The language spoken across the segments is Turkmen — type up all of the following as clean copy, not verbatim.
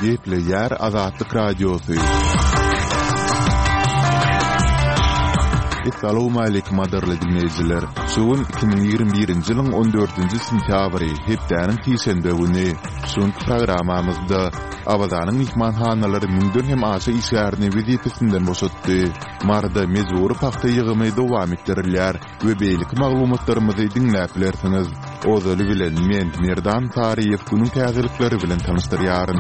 Geple yer Azatlyk Radiosu. Assalamu alaykum adarly dinleyijiler. Şuun 2021-nji ýylyň 14-nji sentýabry hepdäniň tiýşenbe güni. Şuun programamyzda Abadanyň mehmanhanalary mündün hem aşy işgärni wezipesinden boşatdy. Marda mezuri paxta ýygymy dowam etdirilýär we beýlik maglumatlarymyzy dinläp bilersiňiz. Ozaly bilen men Merdan Tariýew günüň täzelikleri bilen tanışdyrýaryn.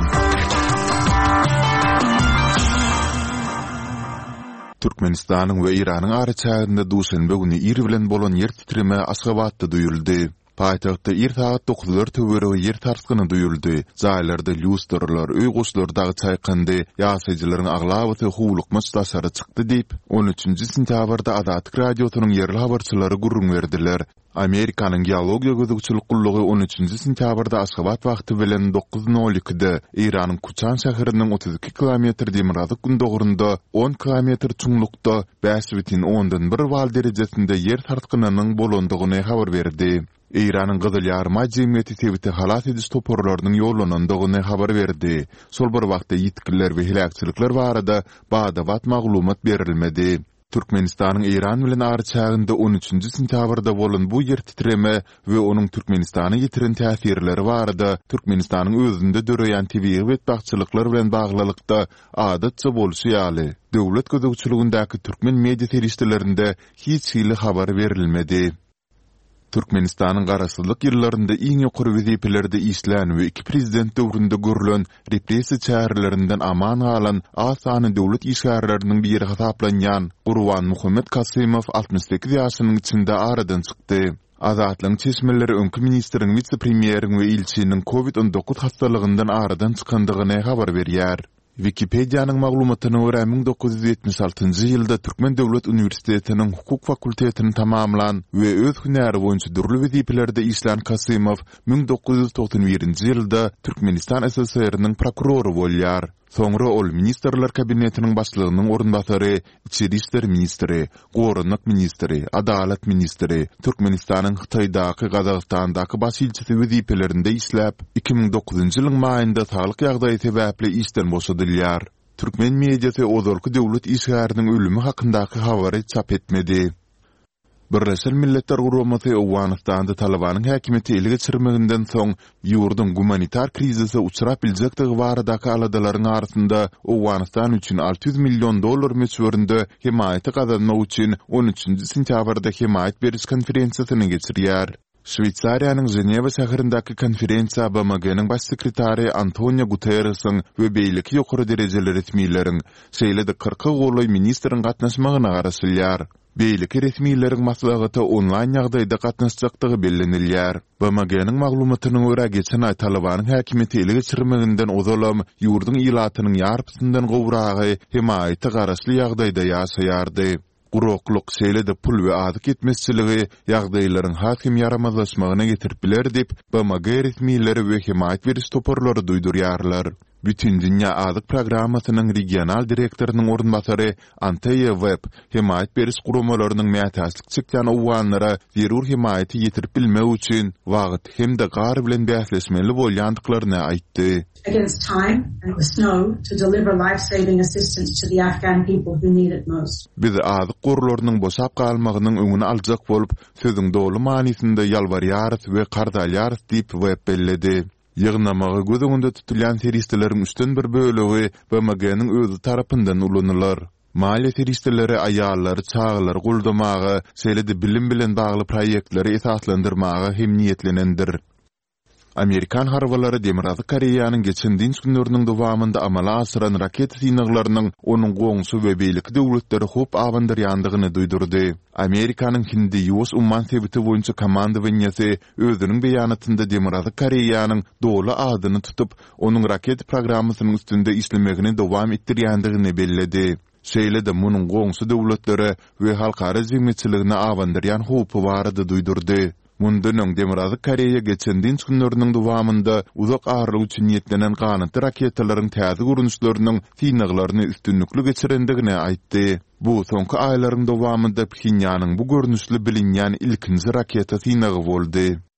Türkmenistanyň we Iranyň araçagynda duşanbe güni ýer bilen bolan ýer titreme Aşgabatda duýuldy. Paýtagtda saat 9:00 töwere ýer tarsgyny duýuldy. Jaýlarda lusturlar, öý goşlar dagy çaýkandy. Ýaşaýjylaryň aglawaty howluk maçdaşary çykdy diýip 13-nji sentýabrda Azatlyk Radiosynyň ýerli habarçylary gurrun berdiler. Amerikanyň geologiýa gözükçilik gullugy 13-nji sentýabrda Aşgabat wagty bilen 9:02-de Iranyň Kuchan şäheriniň 32 kilometr demirazyk gündogrunda 10 kilometr çuňlukda 5,1 bal derejesinde ýer tartgynynyň bolandygyny habar berdi. Iranyň Gyzyl ýarma jemgyýeti sebäti halat ediş toporlarynyň ýolanandygyny habar berdi. Sol bir wagtda ýitkiller we helakçylyklar barada bada-bat maglumat berilmedi. Türkmenistanyň Iran bilen araçagynda 13-nji sentýabrda bolan bu ýer titreme we onuň Türkmenistana ýetiren täsirleri barada Türkmenistanyň özünde döreýän tebii betbaççylyklar bilen baglylykda adatça bolşy ýaly. Döwlet gözegçiligindäki türkmen media terişlerinde hiç hili habar berilmedi. Türkmenistanyň garaşsyzlyk ýyllarynda iň ýokary wezipelerde işlän we iki prezident döwründe görülen repressiýa çärelerinden aman galan asany döwlet işgärleriniň biri hasaplanýan Gurban Muhammed Kasymow 68 ýaşynyň içinde aradan çykdy. Azatlyň çeşmeleri öňkü ministriň vice-premieriň we ilçiniň COVID-19 hastalygyndan aradan çykandygyny habar berýär. Wikipediýanyň maglumatyna görä 1976-njy ýylda Türkmen Döwlet Uniwersitetiniň hukuk fakultetini tamamlan we öz hünäri boýunça dürli wezipelerde işlän Kasymow 1991-nji ýylda Türkmenistan SSR-niň prokurory bolýar. Soňra ol ministrler kabinetiniň başlygynyň orunbasary, içeri işler ministri, gorunluk ministri, adalet ministri, Türkmenistanyň Hytaýdaky, Gazagstandaky baş ilçisi wezipelerinde işläp, 2009-njy ýylyň maýynda saglyk ýagdaýy sebäpli işden boşadylýar. Türkmen mediasy ozalky döwlet işgäriniň ölümi hakyndaky habary çap etmedi. Birleşen Milletler Guramasy Awganistanda Talabanyň häkimeti ele geçirmeginden soň ýurdun humanitar krizise uçrap biljekdigi baradaky aladalaryň arasynda Awganistan üçin $600 million meçhurynda himaýaty gazanmak üçin 13-nji sentýabrda himaýat beriş konferensiýasyny geçirýär. Şweýçariýanyň Ženewa şäherindäki konferensiýa BMG-niň baş sekretary Antonio Guterresiň we beýleki ýokary derejeli resmiýleriň şeýle-de 40 goly ministriň gatnaşmagyna garaşylýar. Beýleki resmiýleriň maslahaty onlaýn ýagdaýda gatnaşjakdygy bellenilýär. BMG-niň maglumatyna görä geçen aý Talabanyň häkimeti ele geçirmeginden ozalam ýurdun ilatynyň ýarpysyndan gowragy himaýaty garaşly ýagdaýda ýaşaýardy. Gurukluk şeýle-de pul we adyk etmezçiligi ýagdaýlaryň hakim yaramazlaşmagyna getirip biler dip BMG resmiýleri we himaýat beriş toporlary duýdurýarlar. Bütün Dünya Adyk Programasynyň regional direktorunun orunbasary Anteye Webb himaýat beriş guramalarynyň mätäçlik çekýän owganlara zerur himaýaty ýetirip bilmek üçin wagt hemde gar bilen bäsleşmeli bolýandyklaryny aýtdy. Against time and with snow to deliver life-saving assistance to the Afghan people who need it most. Biz adyk gurularynyň boşap galmagynyň öňüni aljak bolup sözüň dogry manysynda ýalbarýarys we gardalýarys diýip Webb belledi. Ýygnamagy gözüňde tutulýan teristlerin üstün bir bölegi BMG-niň özü tarapyndan ulanylar. Maliýe teristleri aýallary, çağlary guldamagy, şeýle-de bilim bilen bagly proýektleri esaslandyrmagy hem niýetlenendir. Amerikan harbalary Demirazy Koreýanyň geçen dinç günleriniň dowamynda amala asyran raket synaglarynyň onuň goňsy we beýleki döwletleri hop awandyrýandygyny duýdurdy. Amerikanyň Hindi ýus umman sebäti boýunça komandawyňasy özüniň beýanatynda Demirazy Koreýanyň doly adyny tutup, onuň raket programasynyň üstünde işlemegini dowam etdirýändigini belledi. Şeýle-de munyň goňsy döwletleri we halkara jemgyýetçiligine awandyrýan hopy barady duýdurdy. Mundan Demirazy Koreýa geçen dinç günleriniň dowamynda uzak aýrylyk üçin niýetlenen ganaty raketalaryň täze görünüşleriniň synaglaryny üstünlükli geçirendigini aýtdy. Bu soňky aýlaryň dowamynda Pxenyanyň bu görnüşli bilinýän ilkinji raketa synagy boldy.